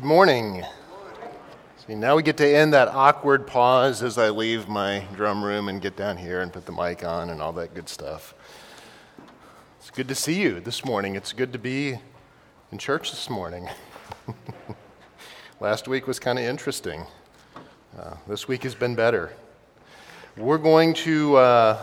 morning. See, now we get to end that awkward pause as I leave my drum room and get down here and put the mic on and all that good stuff. It's good to see you this morning. It's good to be in church this morning. Last week was kind of interesting. This week has been better. We're going to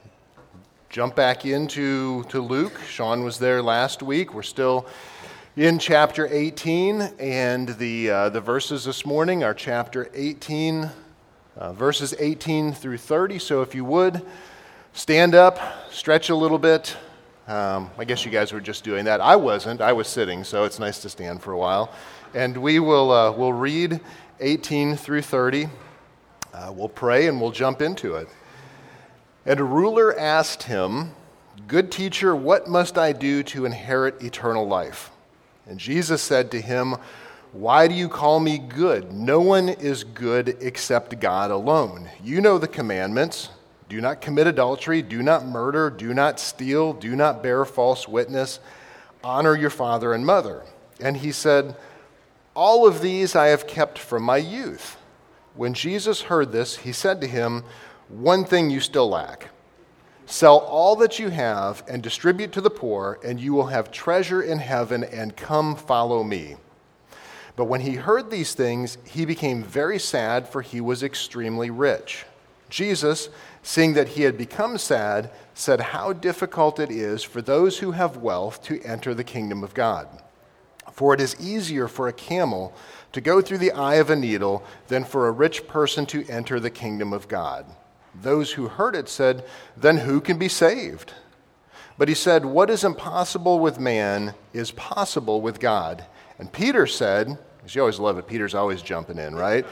jump back into Luke. Sean was there last week. We're still in chapter 18, and the verses this morning are chapter 18, verses 18 through 30. So if you would, stand up, stretch a little bit. I guess you guys were just doing that. I wasn't. I was sitting, so it's nice to stand for a while. And we'll read 18 through 30. We'll pray, and we'll jump into it. And a ruler asked him, "Good teacher, what must I do to inherit eternal life?" And Jesus said to him, "Why do you call me good? No one is good except God alone. You know the commandments. Do not commit adultery, do not murder, do not steal, do not bear false witness, honor your father and mother." And he said, "All of these I have kept from my youth." When Jesus heard this, he said to him, "One thing you still lack. Sell all that you have and distribute to the poor, and you will have treasure in heaven, and come follow me." But when he heard these things, he became very sad, for he was extremely rich. Jesus, seeing that he had become sad, said, "How difficult it is for those who have wealth to enter the kingdom of God. For it is easier for a camel to go through the eye of a needle than for a rich person to enter the kingdom of God." Those who heard it said, "Then who can be saved?" But he said, "What is impossible with man is possible with God." And Peter said, because you always love it, Peter's always jumping in, right?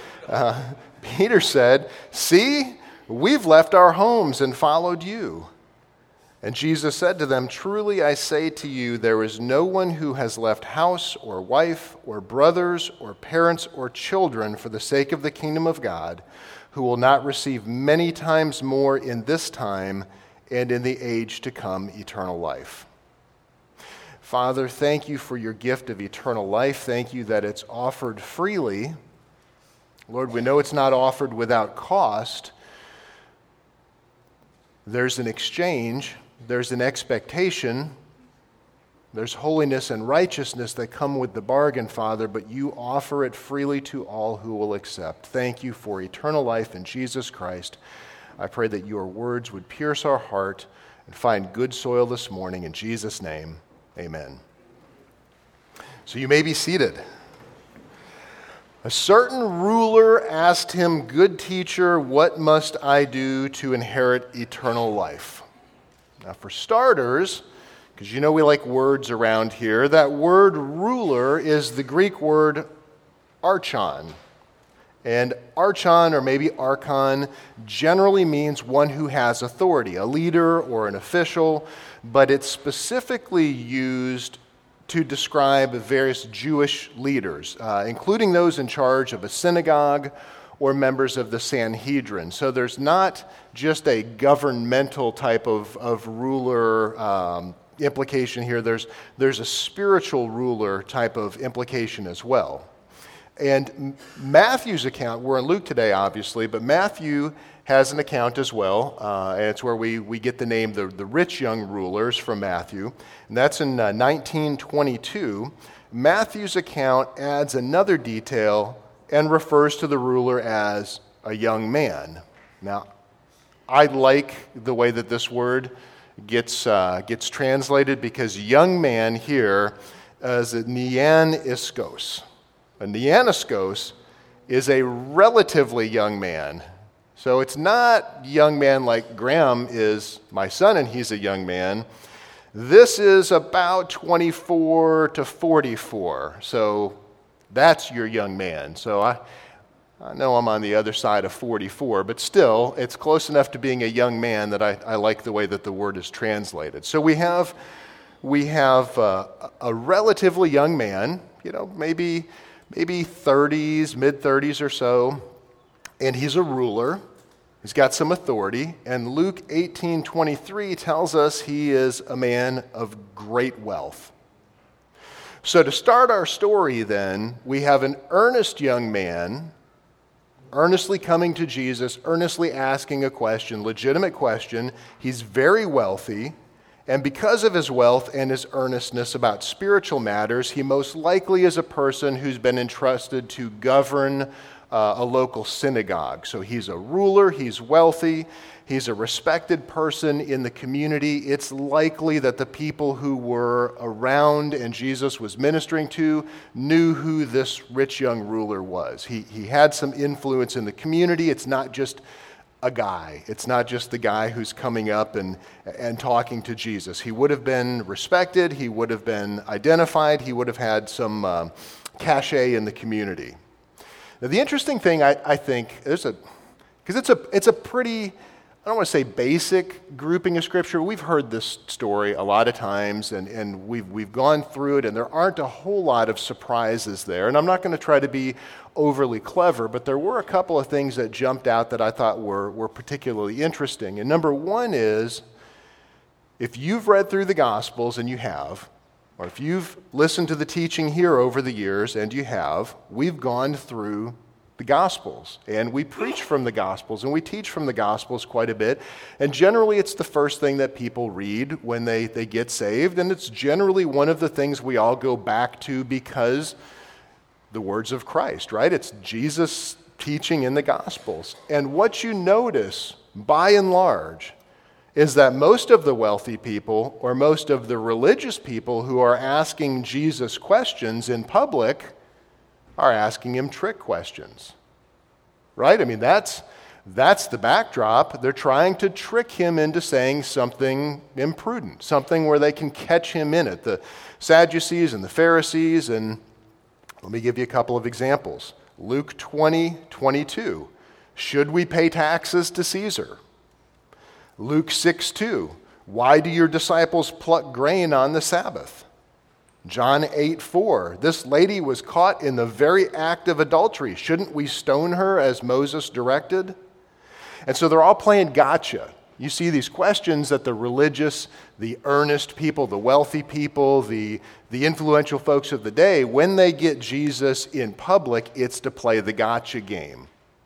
Peter said, "See, we've left our homes and followed you." And Jesus said to them, "Truly I say to you, there is no one who has left house or wife or brothers or parents or children for the sake of the kingdom of God who will not receive many times more in this time and in the age to come eternal life." Father, thank you for your gift of eternal life. Thank you that it's offered freely. Lord, we know it's not offered without cost. There's an exchange. There's an expectation. There's holiness and righteousness that come with the bargain, Father, but you offer it freely to all who will accept. Thank you for eternal life in Jesus Christ. I pray that your words would pierce our heart and find good soil this morning. In Jesus' name, amen. So you may be seated. A certain ruler asked him, "Good teacher, what must I do to inherit eternal life?" Now, for starters, because you know we like words around here, that word ruler is the Greek word archon. And archon, or maybe archon, generally means one who has authority, a leader or an official, but it's specifically used to describe various Jewish leaders, including those in charge of a synagogue or members of the Sanhedrin. So there's not just a governmental type of ruler implication here. There's a spiritual ruler type of implication as well. And Matthew's account, we're in Luke today obviously, but Matthew has an account as well, and it's where we get the name the rich young rulers from Matthew, and that's in 19:22. Matthew's account adds another detail and refers to the ruler as a young man. Now, I like the way that this word gets translated, because young man here is a neaniskos. A neaniskos is a relatively young man. So it's not young man like Graham is my son and he's a young man. This is about 24 to 44. So that's your young man. So I know I'm on the other side of 44, but still, it's close enough to being a young man that I like the way that the word is translated. So we have a relatively young man, maybe 30s, mid-30s or so, and he's a ruler. He's got some authority, and Luke 18:23 tells us he is a man of great wealth. So to start our story then, we have an earnest young man earnestly coming to Jesus, earnestly asking a question, legitimate question. He's very wealthy, and because of his wealth and his earnestness about spiritual matters, he most likely is a person who's been entrusted to govern a local synagogue. So he's a ruler, he's wealthy, he's a respected person in the community. It's likely that the people who were around and Jesus was ministering to knew who this rich young ruler was. He had some influence in the community. It's not just a guy. It's not just the guy who's coming up and talking to Jesus. He would have been respected. He would have been identified. He would have had some cachet in the community. Now, the interesting thing, I think, because it's a pretty, I don't want to say basic grouping of Scripture. We've heard this story a lot of times, and we've gone through it, and there aren't a whole lot of surprises there. And I'm not going to try to be overly clever, but there were a couple of things that jumped out that I thought were particularly interesting. And number one is, if you've read through the Gospels, and you have, or if you've listened to the teaching here over the years, and you have, we've gone through the Gospels, and we preach from the Gospels, and we teach from the Gospels quite a bit, and generally it's the first thing that people read when they get saved, and it's generally one of the things we all go back to because the words of Christ, right? It's Jesus' teaching in the Gospels. And what you notice, by and large, is that most of the wealthy people or most of the religious people who are asking Jesus questions in public are asking him trick questions, right? I mean, that's the backdrop. They're trying to trick him into saying something imprudent, something where they can catch him in it. The Sadducees and the Pharisees, and let me give you a couple of examples. Luke 20:22, should we pay taxes to Caesar? Luke 6:2, why do your disciples pluck grain on the Sabbath? John 8:4, this lady was caught in the very act of adultery. Shouldn't we stone her as Moses directed? And so they're all playing gotcha. You see these questions that the religious, the earnest people, the wealthy people, the influential folks of the day, when they get Jesus in public, it's to play the gotcha game.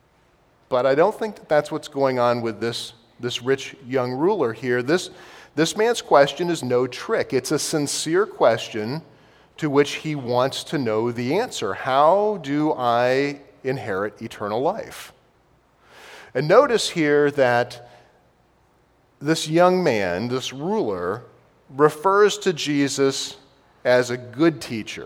But I don't think that's what's going on with this rich young ruler here. This man's question is no trick. It's a sincere question to which he wants to know the answer. How do I inherit eternal life? And notice here that this young man, this ruler, refers to Jesus as a good teacher.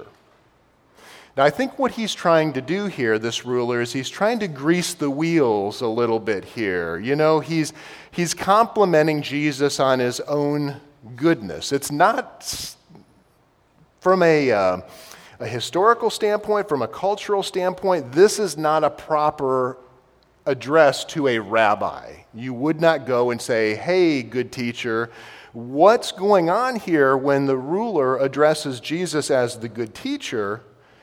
Now, I think what he's trying to do here, this ruler, is he's trying to grease the wheels a little bit here. You know, he's complimenting Jesus on his own goodness. It's not from a historical standpoint, from a cultural standpoint, this is not a proper address to a rabbi. You would not go and say, hey, good teacher. What's going on here when the ruler addresses Jesus as the good teacher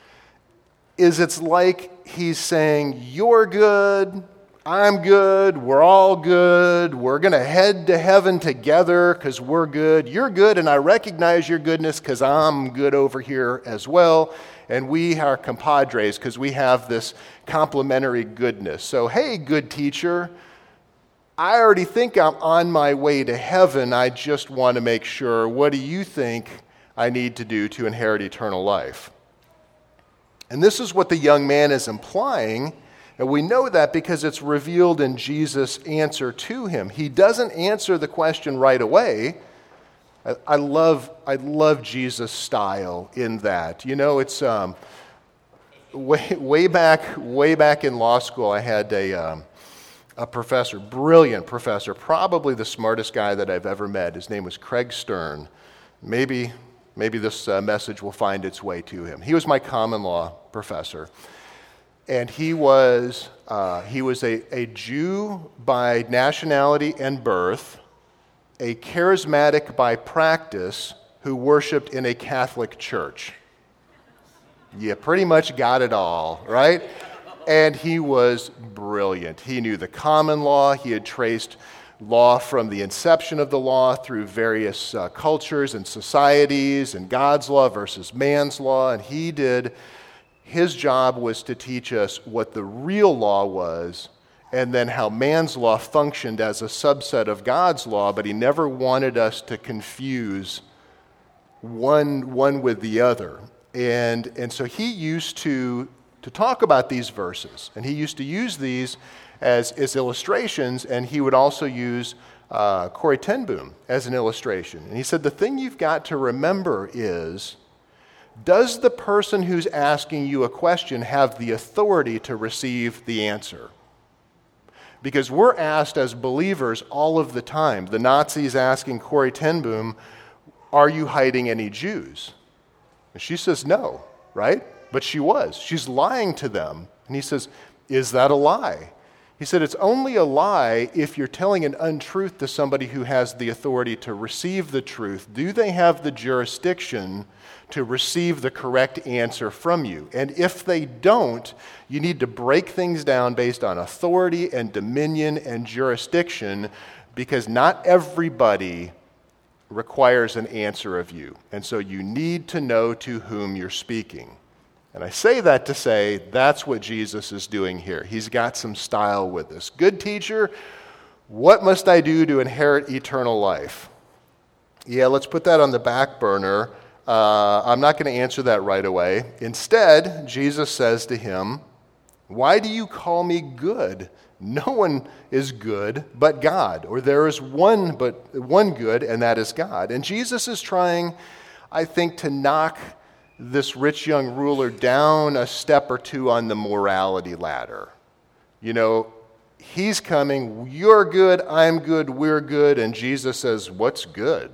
is it's like he's saying, you're good, I'm good, we're all good, we're going to head to heaven together because we're good. You're good, and I recognize your goodness because I'm good over here as well. And we are compadres because we have this complementary goodness. So, hey, good teacher, I already think I'm on my way to heaven. I just want to make sure, what do you think I need to do to inherit eternal life? And this is what the young man is implying, and we know that because it's revealed in Jesus' answer to him. He doesn't answer the question right away. I love Jesus' style in that. You know, it's way back in law school, I had a professor, brilliant professor, probably the smartest guy that I've ever met. His name was Craig Stern. Maybe this message will find its way to him. He was my common law professor, and he was a Jew by nationality and birth, a charismatic by practice who worshiped in a Catholic church. You pretty much got it all, right? And he was brilliant. He knew the common law. He had traced law from the inception of the law through various cultures and societies, and God's law versus man's law, and his job was to teach us what the real law was, and then how man's law functioned as a subset of God's law, but he never wanted us to confuse one with the other. And so he used to talk about these verses, and he used to use these as illustrations, and he would also use Corrie ten Boom as an illustration. And he said, the thing you've got to remember is, does the person who's asking you a question have the authority to receive the answer? Because we're asked as believers all of the time. The Nazis asking Corrie ten Boom, are you hiding any Jews? And she says no, right? But she was. She's lying to them. And he says, is that a lie? He said, it's only a lie if you're telling an untruth to somebody who has the authority to receive the truth. Do they have the jurisdiction to receive the correct answer from you? And if they don't, you need to break things down based on authority and dominion and jurisdiction, because not everybody requires an answer of you. And so you need to know to whom you're speaking. And I say that to say that's what Jesus is doing here. He's got some style with this. Good teacher, what must I do to inherit eternal life? Yeah, let's put that on the back burner. I'm not going to answer that right away. Instead, Jesus says to him, why do you call me good? No one is good but God, or there is one good, and that is God. And Jesus is trying, I think, to knock this rich young ruler down a step or two on the morality ladder. You know, he's coming, you're good, I'm good, we're good, and Jesus says, what's good?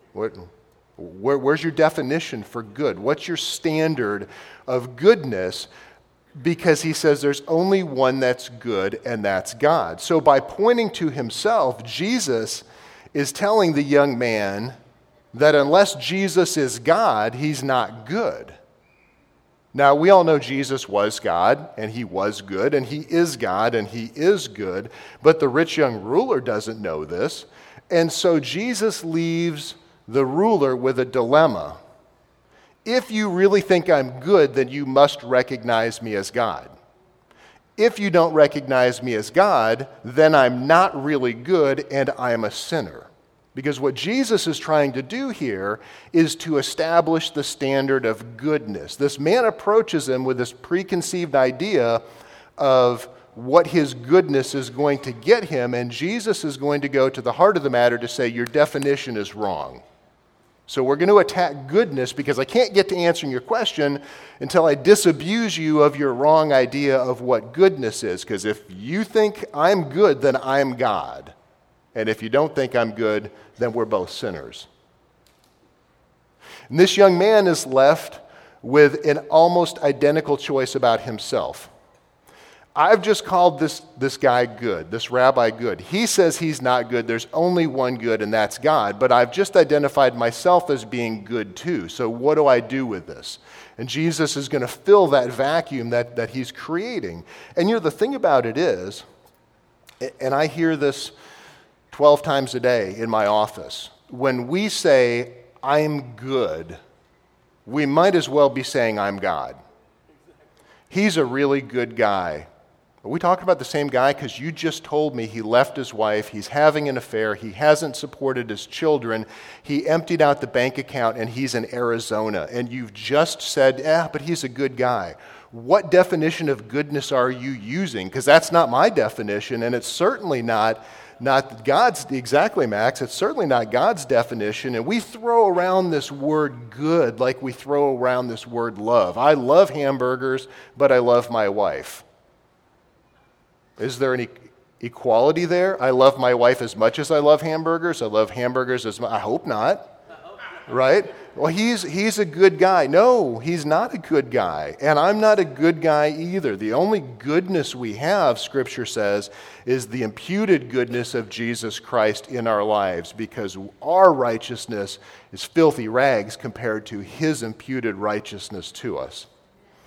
Where's your definition for good? What's your standard of goodness? Because he says there's only one that's good, and that's God. So by pointing to himself, Jesus is telling the young man that unless Jesus is God, he's not good. Now, we all know Jesus was God, and he was good, and he is God, and he is good, but the rich young ruler doesn't know this, and so Jesus leaves the ruler with a dilemma. If you really think I'm good, then you must recognize me as God. If you don't recognize me as God, then I'm not really good, and I'm a sinner. Because what Jesus is trying to do here is to establish the standard of goodness. This man approaches him with this preconceived idea of what his goodness is going to get him, and Jesus is going to go to the heart of the matter to say, your definition is wrong. So we're going to attack goodness because I can't get to answering your question until I disabuse you of your wrong idea of what goodness is. Because if you think I'm good, then I'm God. And if you don't think I'm good, then we're both sinners. And this young man is left with an almost identical choice about himself. I've just called this guy good, this rabbi good. He says he's not good. There's only one good, and that's God. But I've just identified myself as being good too. So what do I do with this? And Jesus is going to fill that vacuum that he's creating. And you know, the thing about it is, and I hear this 12 times a day in my office, when we say, I'm good, we might as well be saying, I'm God. He's a really good guy. Are we talking about the same guy? Because you just told me he left his wife, he's having an affair, he hasn't supported his children, he emptied out the bank account, and he's in Arizona. And you've just said, but he's a good guy. What definition of goodness are you using? Because that's not my definition, and it's certainly not God's, exactly, Max, it's certainly not God's definition. And we throw around this word good like we throw around this word love. I love hamburgers, but I love my wife. Is there any equality there? I love my wife as much as I love hamburgers. I love hamburgers as much. I hope not. Right? Well, he's a good guy. No, he's not a good guy. And I'm not a good guy either. The only goodness we have, Scripture says, is the imputed goodness of Jesus Christ in our lives, because our righteousness is filthy rags compared to his imputed righteousness to us.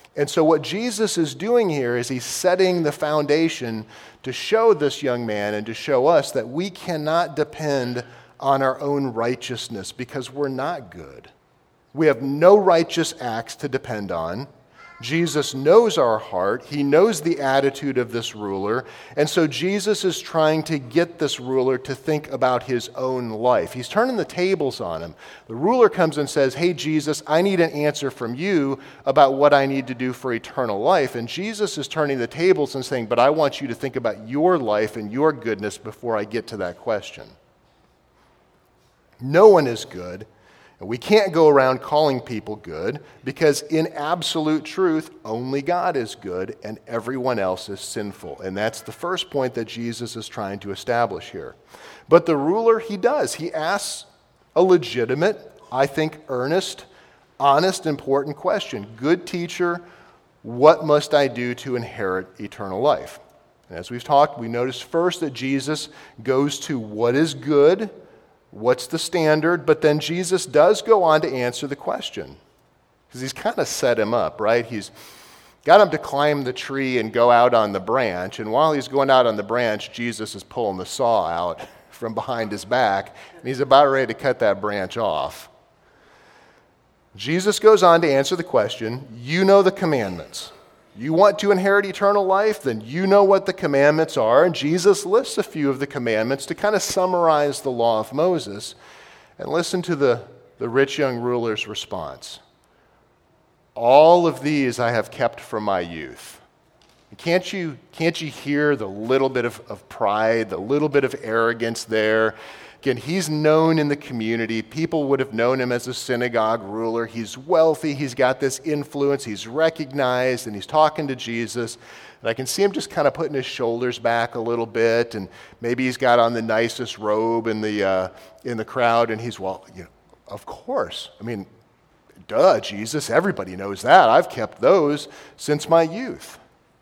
And so what Jesus is doing here is he's setting the foundation to show this young man and to show us that we cannot depend on our own righteousness because we're not good. We have no righteous acts to depend on. Jesus knows our heart. He knows the attitude of this ruler. And so Jesus is trying to get this ruler to think about his own life. He's turning the tables on him. The ruler comes and says, "Hey, Jesus, I need an answer from you about what I need to do for eternal life." And Jesus is turning the tables and saying, "But I want you to think about your life and your goodness before I get to that question." No one is good. And we can't go around calling people good because in absolute truth, only God is good and everyone else is sinful. And that's the first point that Jesus is trying to establish here. But the ruler, he does. He asks a legitimate, I think earnest, honest, important question. "Good teacher, what must I do to inherit eternal life?" And as we've talked, we noticed first that Jesus goes to what is good. What's the standard? But then Jesus does go on to answer the question because he's kind of set him up, right? He's got him to climb the tree and go out on the branch. And while he's going out on the branch, Jesus is pulling the saw out from behind his back, and he's about ready to cut that branch off. Jesus goes on to answer the question, you know the commandments. You want to inherit eternal life? Then you know what the commandments are. And Jesus lists a few of the commandments to kind of summarize the law of Moses. And listen to the rich young ruler's response. "All of these I have kept from my youth." Can't you hear the little bit of pride, the little bit of arrogance there? Again, he's known in the community. People would have known him as a synagogue ruler. He's wealthy. He's got this influence. He's recognized, and he's talking to Jesus. And I can see him just kind of putting his shoulders back a little bit, and maybe he's got on the nicest robe in the crowd, and he's, of course. I mean, duh, Jesus, everybody knows that. I've kept those since my youth.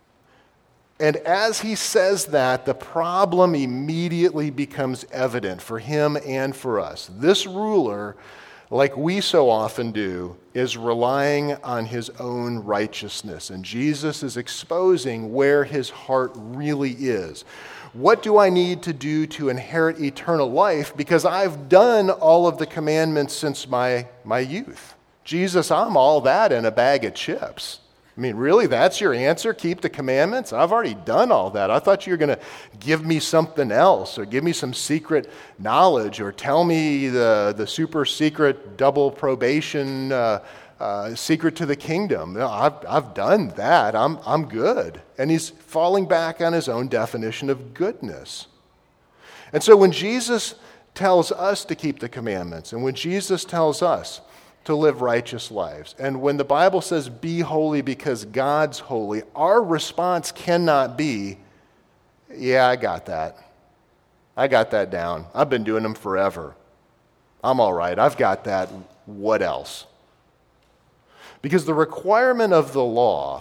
And as he says that, the problem immediately becomes evident for him and for us. This ruler, like we so often do, is relying on his own righteousness. And Jesus is exposing where his heart really is. What do I need to do to inherit eternal life? Because I've done all of the commandments since my youth. Jesus, I'm all that in a bag of chips. I mean, really, that's your answer? Keep the commandments? I've already done all that. I thought you were going to give me something else or give me some secret knowledge or tell me the super secret double probation secret to the kingdom. No, I've done that. I'm good. And he's falling back on his own definition of goodness. And so when Jesus tells us to keep the commandments and when Jesus tells us to live righteous lives. And when the Bible says, be holy because God's holy, our response cannot be, yeah, I got that. I got that down. I've been doing them forever. I'm all right. I've got that. What else? Because the requirement of the law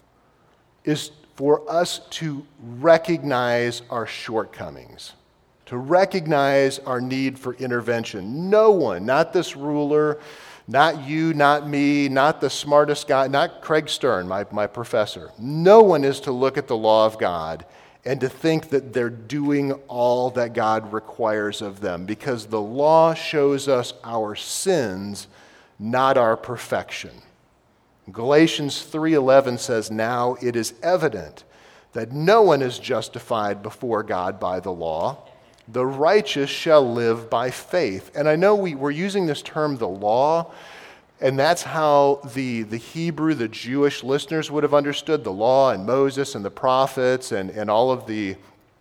is for us to recognize our shortcomings, to recognize our need for intervention. No one, not this ruler, not you, not me, not the smartest guy, not Craig Stern, my professor. No one is to look at the law of God and to think that they're doing all that God requires of them, because the law shows us our sins, not our perfection. Galatians 3:11 says, "Now it is evident that no one is justified before God by the law. The righteous shall live by faith." And I know we're using this term, the law, and that's how the Hebrew, the Jewish listeners would have understood the law and Moses and the prophets and all of the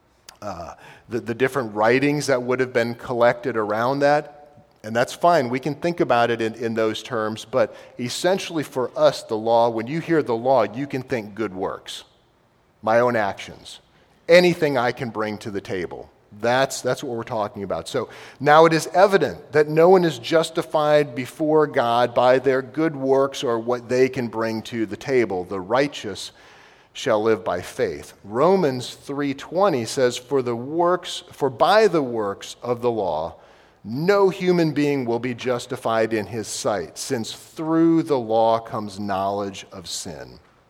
different writings that would have been collected around that. And that's fine. We can think about it in those terms. But essentially for us, the law, when you hear the law, you can think good works, my own actions, anything I can bring to the table. That's what we're talking about. So now it is evident that no one is justified before God by their good works or what they can bring to the table. The righteous shall live by faith. Romans 3:20 says, For by the works of the law, no human being will be justified in his sight, since through the law comes knowledge of sin.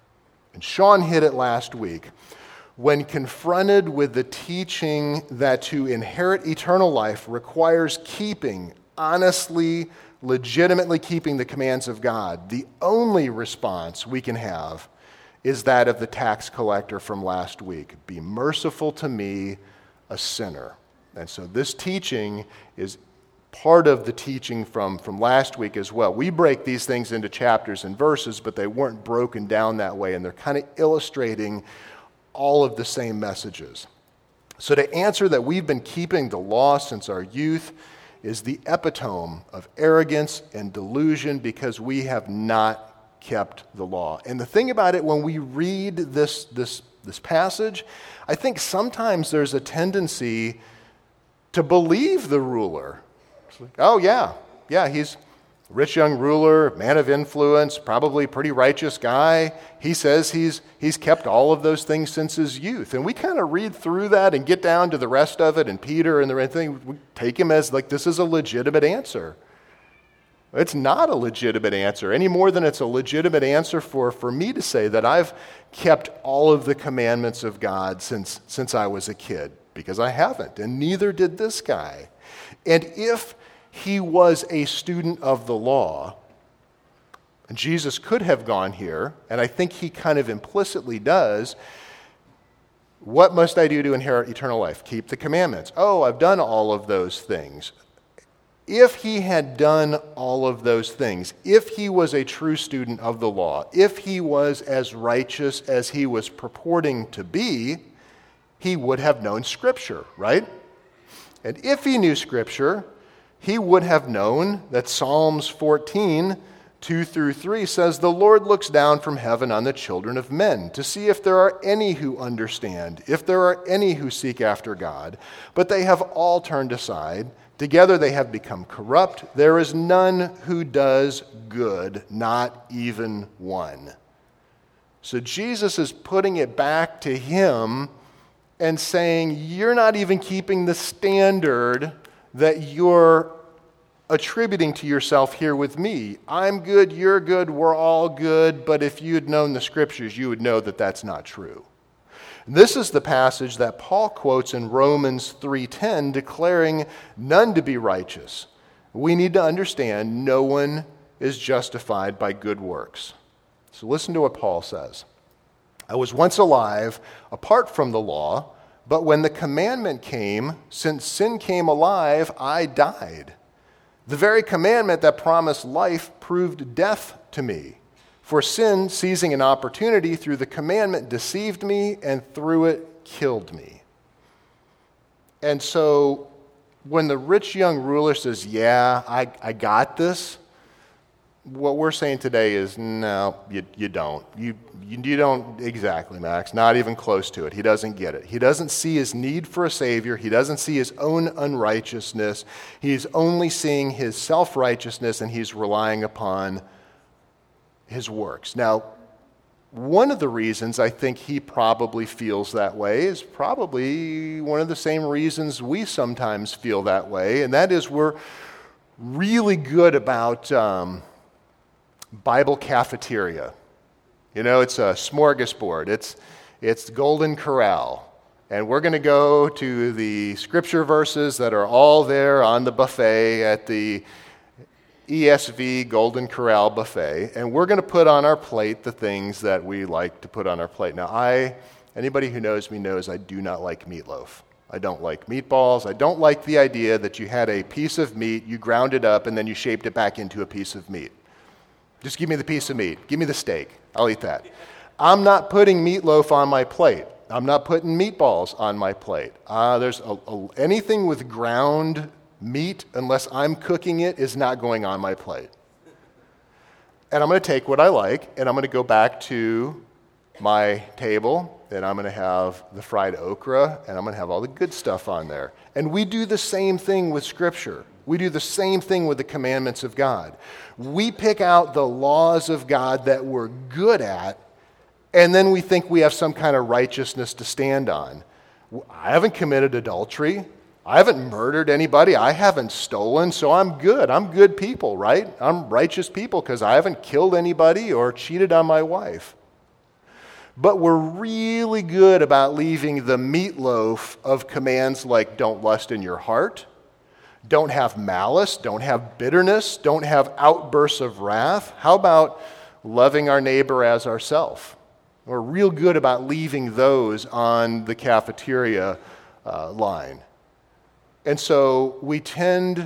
And Sean hit it last week. When confronted with the teaching that to inherit eternal life requires keeping, honestly, legitimately keeping the commands of God, the only response we can have is that of the tax collector from last week. Be merciful to me, a sinner. And so this teaching is part of the teaching from last week as well. We break these things into chapters and verses, but they weren't broken down that way, and they're kind of illustrating all of the same messages. So to answer that we've been keeping the law since our youth is the epitome of arrogance and delusion because we have not kept the law. And the thing about it, when we read this passage, I think sometimes there's a tendency to believe the ruler. It's like, oh yeah, he's a rich young ruler, man of influence, probably pretty righteous guy. He says he's kept all of those things since his youth. And we kind of read through that and get down to the rest of it, and Peter and the rest thing, we take him as like this is a legitimate answer. It's not a legitimate answer any more than it's a legitimate answer for me to say that I've kept all of the commandments of God since I was a kid, because I haven't, and neither did this guy. And if he was a student of the law, and Jesus could have gone here, and I think he kind of implicitly does, what must I do to inherit eternal life? Keep the commandments. Oh, I've done all of those things. If he had done all of those things, if he was a true student of the law, if he was as righteous as he was purporting to be, he would have known Scripture, right? And if he knew Scripture, he would have known that Psalms 14, 2 through 3 says, "The Lord looks down from heaven on the children of men to see if there are any who understand, if there are any who seek after God. But they have all turned aside. Together they have become corrupt. There is none who does good, not even one." So Jesus is putting it back to him and saying, you're not even keeping the standard that you're attributing to yourself here with me. I'm good, you're good, we're all good, but if you had known the Scriptures, you would know that that's not true. This is the passage that Paul quotes in Romans 3:10, declaring none to be righteous. We need to understand no one is justified by good works. So listen to what Paul says. "I was once alive apart from the law, but when the commandment came, since sin came alive, I died. The very commandment that promised life proved death to me. For sin, seizing an opportunity through the commandment, deceived me, and through it killed me." And so when the rich young ruler says, yeah, I got this, what we're saying today is, no, you don't. You don't exactly, Max, not even close to it. He doesn't get it. He doesn't see his need for a Savior. He doesn't see his own unrighteousness. He's only seeing his self-righteousness, and he's relying upon his works. Now, one of the reasons I think he probably feels that way is probably one of the same reasons we sometimes feel that way, and that is we're really good about Bible cafeteria. You know, it's a smorgasbord. It's Golden Corral. And we're going to go to the scripture verses that are all there on the buffet at the ESV Golden Corral buffet, and we're going to put on our plate the things that we like to put on our plate. Now, anybody who knows me knows I do not like meatloaf. I don't like meatballs. I don't like the idea that you had a piece of meat, you ground it up, and then you shaped it back into a piece of meat. Just give me the piece of meat. Give me the steak. I'll eat that. I'm not putting meatloaf on my plate. I'm not putting meatballs on my plate. There's anything with ground meat, unless I'm cooking it, is not going on my plate. And I'm going to take what I like, and I'm going to go back to my table, and I'm going to have the fried okra, and I'm going to have all the good stuff on there. And we do the same thing with Scripture. We do the same thing with the commandments of God. We pick out the laws of God that we're good at, and then we think we have some kind of righteousness to stand on. I haven't committed adultery. I haven't murdered anybody. I haven't stolen, so I'm good. I'm good people, right? I'm righteous people because I haven't killed anybody or cheated on my wife. but we're really good about leaving the meatloaf of commands like don't lust in your heart, don't have malice, don't have bitterness, don't have outbursts of wrath. How about loving our neighbor as ourselves? We're real good about leaving those on the cafeteria line. And so we tend,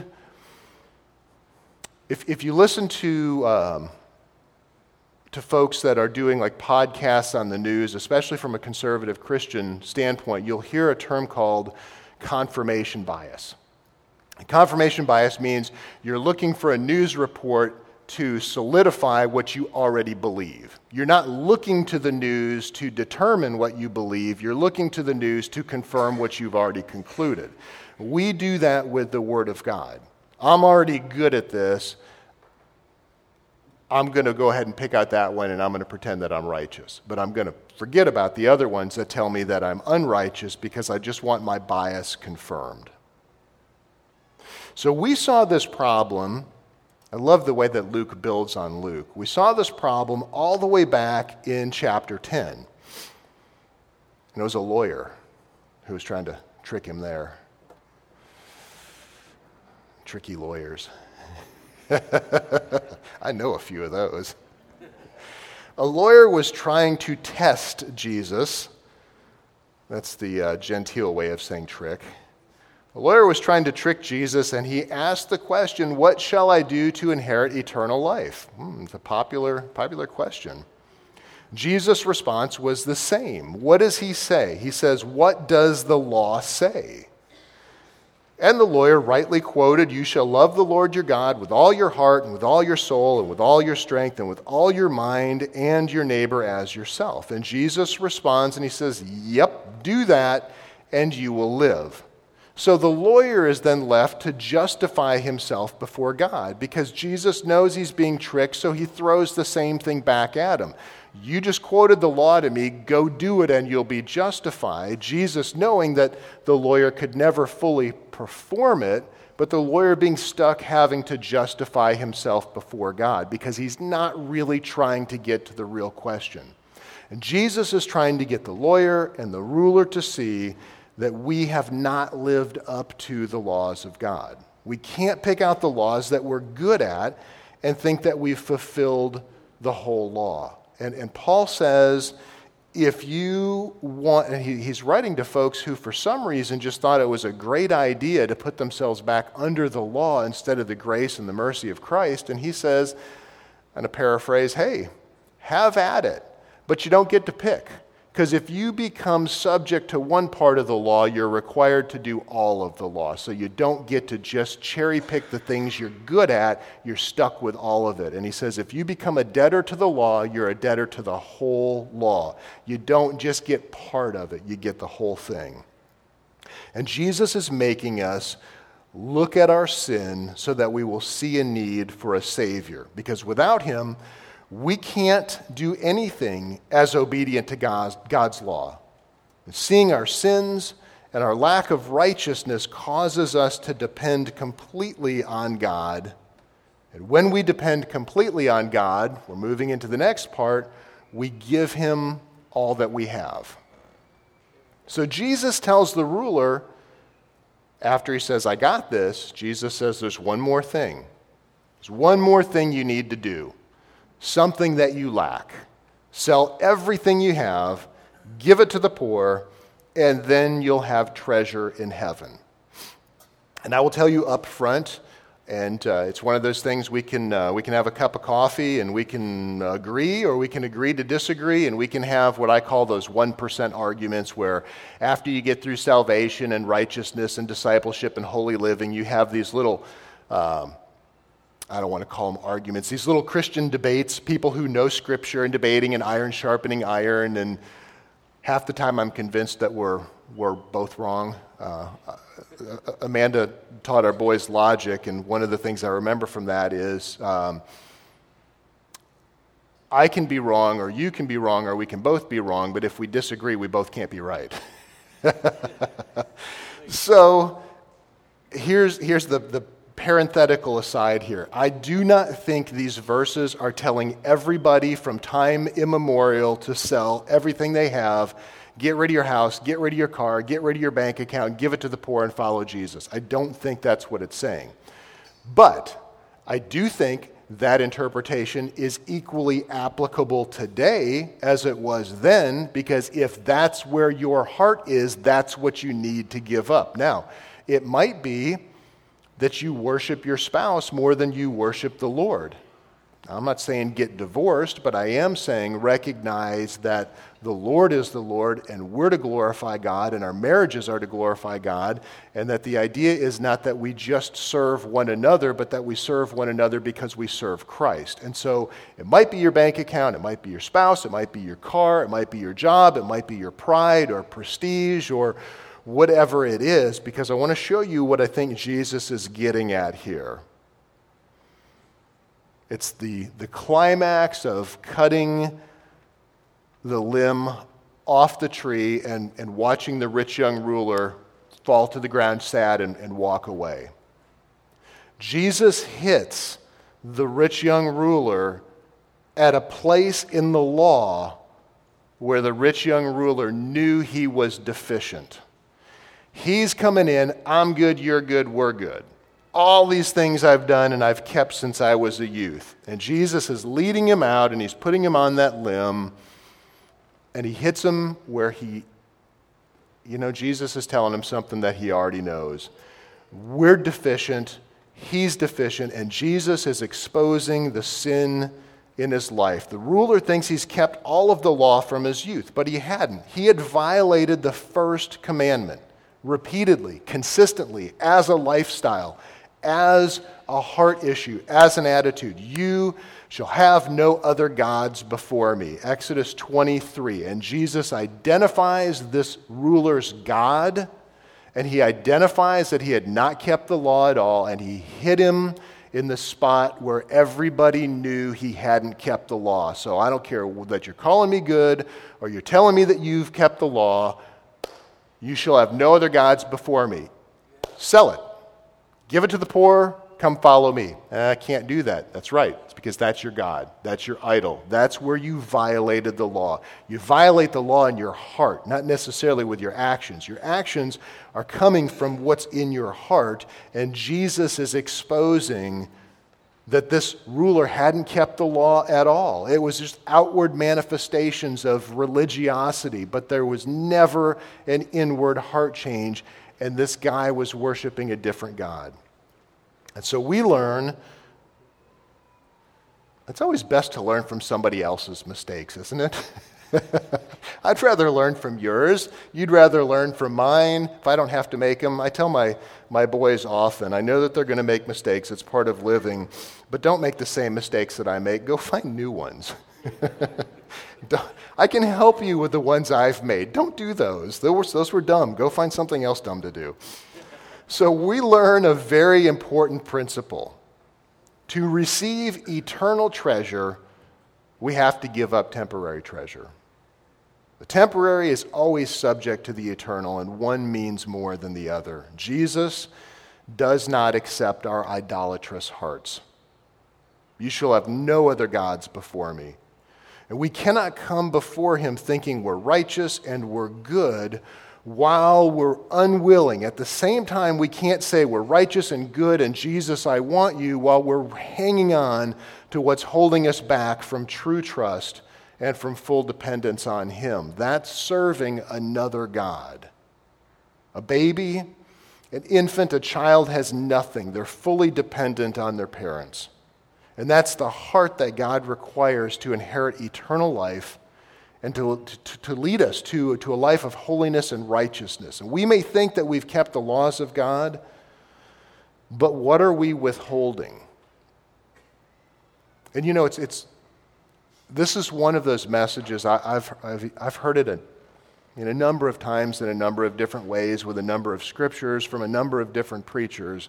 if you listen to folks that are doing like podcasts on the news, especially from a conservative Christian standpoint, you'll hear a term called confirmation bias. And confirmation bias means you're looking for a news report to solidify what you already believe. You're not looking to the news to determine what you believe. You're looking to the news to confirm what you've already concluded. We do that with the Word of God. I'm already good at this. I'm going to go ahead and pick out that one, and I'm going to pretend that I'm righteous. But I'm going to forget about the other ones that tell me that I'm unrighteous because I just want my bias confirmed. So we saw this problem. I love the way that Luke builds on Luke. We saw this problem all the way back in chapter 10. And it was a lawyer who was trying to trick him there. Tricky lawyers. I know a few of those. A lawyer was trying to test Jesus. That's the genteel way of saying trick. A lawyer was trying to trick Jesus, and he asked the question, "What shall I do to inherit eternal life?" It's a popular question. Jesus' response was the same. What does he say? He says, "What does the law say?" And the lawyer rightly quoted, "You shall love the Lord your God with all your heart and with all your soul and with all your strength and with all your mind and your neighbor as yourself." And Jesus responds and he says, "Yep, do that and you will live." So the lawyer is then left to justify himself before God because Jesus knows he's being tricked, so he throws the same thing back at him. You just quoted the law to me, go do it and you'll be justified. Jesus, knowing that the lawyer could never fully perform it, but the lawyer being stuck having to justify himself before God because he's not really trying to get to the real question. And Jesus is trying to get the lawyer and the ruler to see that we have not lived up to the laws of God. We can't pick out the laws that we're good at and think that we've fulfilled the whole law. And Paul says, if you want, and he's writing to folks who for some reason just thought it was a great idea to put themselves back under the law instead of the grace and the mercy of Christ. And he says, and a paraphrase, hey, have at it, but you don't get to pick. Because if you become subject to one part of the law, you're required to do all of the law. So you don't get to just cherry pick the things you're good at, you're stuck with all of it. And he says if you become a debtor to the law, you're a debtor to the whole law. You don't just get part of it, you get the whole thing. And Jesus is making us look at our sin so that we will see a need for a Savior. Because without him, we can't do anything as obedient to God's law. And seeing our sins and our lack of righteousness causes us to depend completely on God. And when we depend completely on God, we're moving into the next part, we give him all that we have. So Jesus tells the ruler, after he says, I got this, Jesus says there's one more thing. There's one more thing you need to do. Something that you lack. Sell everything you have, give it to the poor, and then you'll have treasure in heaven. And I will tell you up front, and it's one of those things we can have a cup of coffee and we can agree, or we can agree to disagree, and we can have what I call those 1% arguments where after you get through salvation and righteousness and discipleship and holy living, you have these little I don't want to call them arguments, these little Christian debates, people who know Scripture and debating and iron sharpening iron, and half the time I'm convinced that we're both wrong. Amanda taught our boys logic, and one of the things I remember from that is I can be wrong, or you can be wrong, or we can both be wrong, but if we disagree, we both can't be right. So here's the parenthetical aside here. I do not think these verses are telling everybody from time immemorial to sell everything they have, get rid of your house, get rid of your car, get rid of your bank account, give it to the poor and follow Jesus. I don't think that's what it's saying. But I do think that interpretation is equally applicable today as it was then, because if that's where your heart is, that's what you need to give up. Now, it might be that you worship your spouse more than you worship the Lord. I'm not saying get divorced, but I am saying recognize that the Lord is the Lord and we're to glorify God and our marriages are to glorify God, and that the idea is not that we just serve one another, but that we serve one another because we serve Christ. And so it might be your bank account, it might be your spouse, it might be your car, it might be your job, it might be your pride or prestige or whatever it is, because I want to show you what I think Jesus is getting at here. It's the climax of cutting the limb off the tree and watching the rich young ruler fall to the ground sad and walk away. Jesus hits the rich young ruler at a place in the law where the rich young ruler knew he was deficient. He's coming in, I'm good, you're good, we're good. All these things I've done and I've kept since I was a youth. And Jesus is leading him out and he's putting him on that limb and he hits him where Jesus is telling him something that he already knows. We're deficient, he's deficient, and Jesus is exposing the sin in his life. The ruler thinks he's kept all of the law from his youth, but he hadn't. He had violated the first commandment repeatedly, consistently, as a lifestyle, as a heart issue, as an attitude. You shall have no other gods before me. Exodus 23. And Jesus identifies this ruler's God, and he identifies that he had not kept the law at all, and he hit him in the spot where everybody knew he hadn't kept the law. So I don't care that you're calling me good or you're telling me that you've kept the law. You shall have no other gods before me. Sell it. Give it to the poor. Come follow me. I can't do that. That's right. It's because that's your God. That's your idol. That's where you violated the law. You violate the law in your heart, not necessarily with your actions. Your actions are coming from what's in your heart, and Jesus is exposing that this ruler hadn't kept the law at all. It was just outward manifestations of religiosity, but there was never an inward heart change, and this guy was worshiping a different God. And so we learn, it's always best to learn from somebody else's mistakes, isn't it? I'd rather learn from yours. You'd rather learn from mine if I don't have to make them. I tell my boys often, I know that they're going to make mistakes. It's part of living. But don't make the same mistakes that I make. Go find new ones. I can help you with the ones I've made. Don't do those. Those were dumb. Go find something else dumb to do. So we learn a very important principle. To receive eternal treasure, we have to give up temporary treasure. The temporary is always subject to the eternal, and one means more than the other. Jesus does not accept our idolatrous hearts. You shall have no other gods before me. And we cannot come before him thinking we're righteous and we're good while we're unwilling. At the same time, we can't say we're righteous and good and Jesus, I want you, while we're hanging on to what's holding us back from true trust and from full dependence on him. That's serving another God. A baby, an infant, a child has nothing. They're fully dependent on their parents. And that's the heart that God requires to inherit eternal life and to lead us to a life of holiness and righteousness. And we may think that we've kept the laws of God, but what are we withholding? And you know, this is one of those messages, I've heard it in a number of times in a number of different ways with a number of scriptures from a number of different preachers.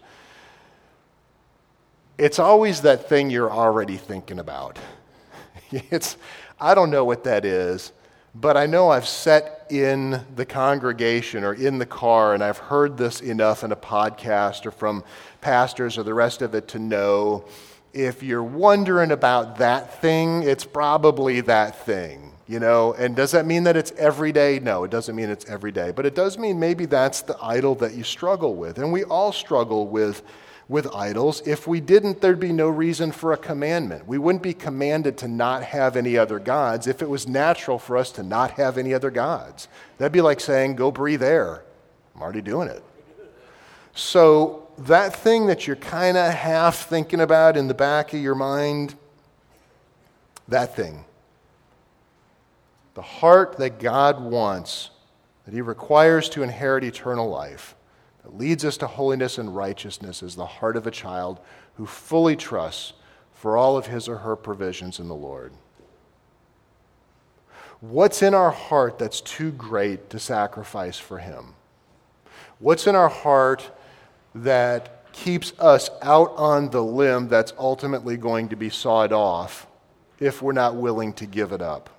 It's always that thing you're already thinking about. I don't know what that is, But I know I've sat in the congregation or in the car and I've heard this enough in a podcast or from pastors or the rest of it to know if you're wondering about that thing, it's probably that thing, And does that mean that it's every day? No, it doesn't mean it's every day. But it does mean maybe that's the idol that you struggle with. And we all struggle with idols. If we didn't, there'd be no reason for a commandment. We wouldn't be commanded to not have any other gods if it was natural for us to not have any other gods. That'd be like saying, go breathe air. I'm already doing it. So that thing that you're kind of half thinking about in the back of your mind, that thing, the heart that God wants, that he requires to inherit eternal life, that leads us to holiness and righteousness, is the heart of a child who fully trusts for all of his or her provisions in the Lord. What's in our heart that's too great to sacrifice for him? What's in our heart that keeps us out on the limb that's ultimately going to be sawed off if we're not willing to give it up?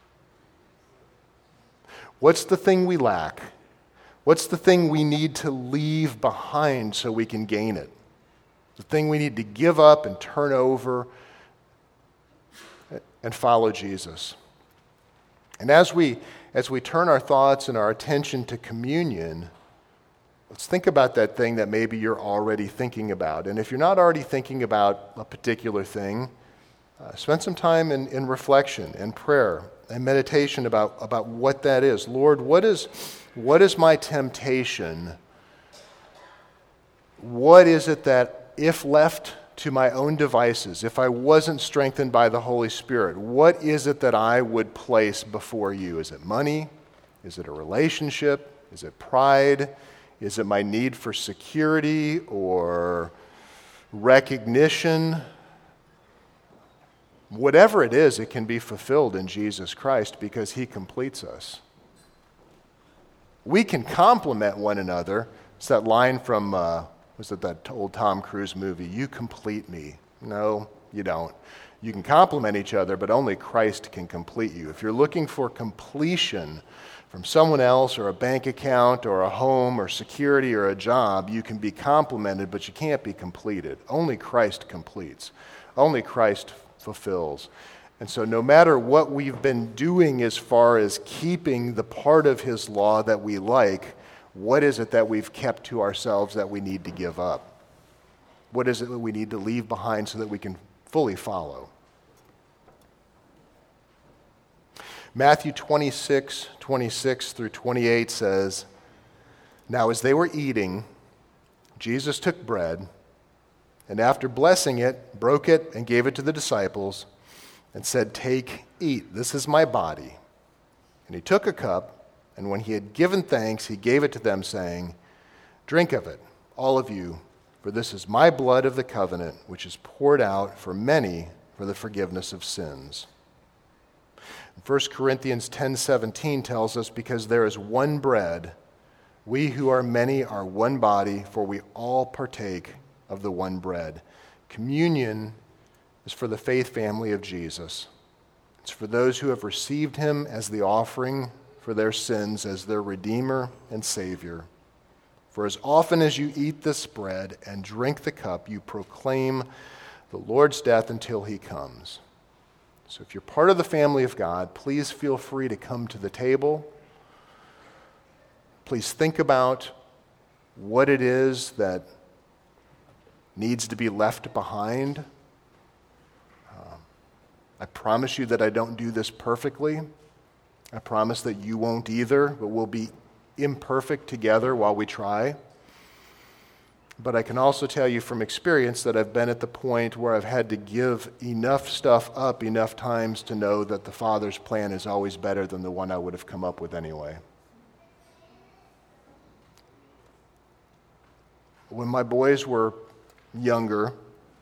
What's the thing we lack? What's the thing we need to leave behind so we can gain it? The thing we need to give up and turn over and follow Jesus. And as we turn our thoughts and our attention to communion, let's think about that thing that maybe you're already thinking about. And if you're not already thinking about a particular thing, spend some time in reflection and prayer and meditation about what that is. Lord, what is my temptation? What is it that, if left to my own devices, if I wasn't strengthened by the Holy Spirit, what is it that I would place before you? Is it money? Is it a relationship? Is it pride? Is it my need for security or recognition? Whatever it is, it can be fulfilled in Jesus Christ because he completes us. We can complement one another. It's that line from, was it that old Tom Cruise movie, "You complete me." No, you don't. You can complement each other, but only Christ can complete you. If you're looking for completion from someone else or a bank account or a home or security or a job, you can be complemented, but you can't be completed. Only Christ completes. Only Christ fulfills. And so no matter what we've been doing as far as keeping the part of his law that we like, what is it that we've kept to ourselves that we need to give up? What is it that we need to leave behind so that we can fully follow? Matthew 26 through 28 says, "Now as they were eating, Jesus took bread, and after blessing it, broke it and gave it to the disciples, and said, 'Take, eat, this is my body.' And he took a cup, and when he had given thanks, he gave it to them, saying, 'Drink of it, all of you, for this is my blood of the covenant, which is poured out for many for the forgiveness of sins.'" 1 Corinthians 10:17 tells us, "Because there is one bread, we who are many are one body, for we all partake of the one bread." Communion is for the faith family of Jesus. It's for those who have received him as the offering for their sins, as their Redeemer and Savior. "For as often as you eat this bread and drink the cup, you proclaim the Lord's death until he comes." So if you're part of the family of God, please feel free to come to the table. Please think about what it is that needs to be left behind. I promise you that I don't do this perfectly. I promise that you won't either, but we'll be imperfect together while we try. But I can also tell you from experience that I've been at the point where I've had to give enough stuff up enough times to know that the Father's plan is always better than the one I would have come up with anyway. When my boys were younger,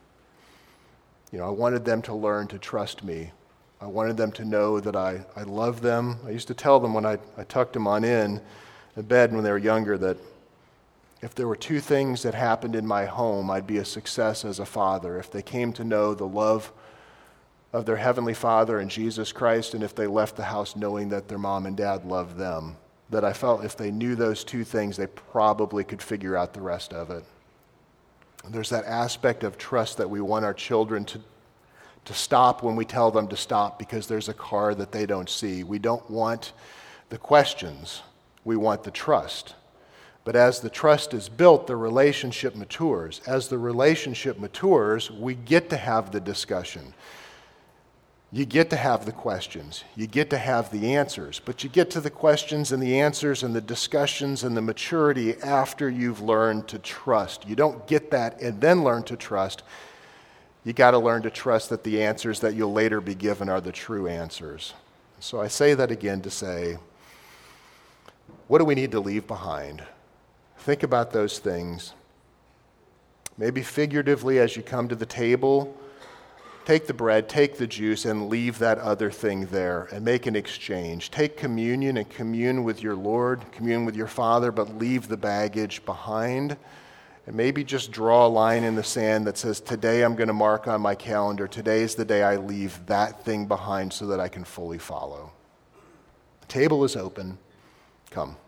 I wanted them to learn to trust me. I wanted them to know that I love them. I used to tell them when I tucked them on in bed when they were younger that if there were two things that happened in my home, I'd be a success as a father. If they came to know the love of their Heavenly Father and Jesus Christ, and if they left the house knowing that their mom and dad loved them, that I felt if they knew those two things, they probably could figure out the rest of it. There's that aspect of trust that we want our children to stop when we tell them to stop because there's a car that they don't see. We don't want the questions. We want the trust. But as the trust is built, the relationship matures. As the relationship matures, we get to have the discussion. You get to have the questions. You get to have the answers. But you get to the questions and the answers and the discussions and the maturity after you've learned to trust. You don't get that and then learn to trust. You got to learn to trust that the answers that you'll later be given are the true answers. So I say that again to say, what do we need to leave behind? Think about those things. Maybe figuratively as you come to the table, take the bread, take the juice, and leave that other thing there and make an exchange. Take communion and commune with your Lord, commune with your Father, but leave the baggage behind. And maybe just draw a line in the sand that says, today I'm going to mark on my calendar, today is the day I leave that thing behind so that I can fully follow. The table is open. Come.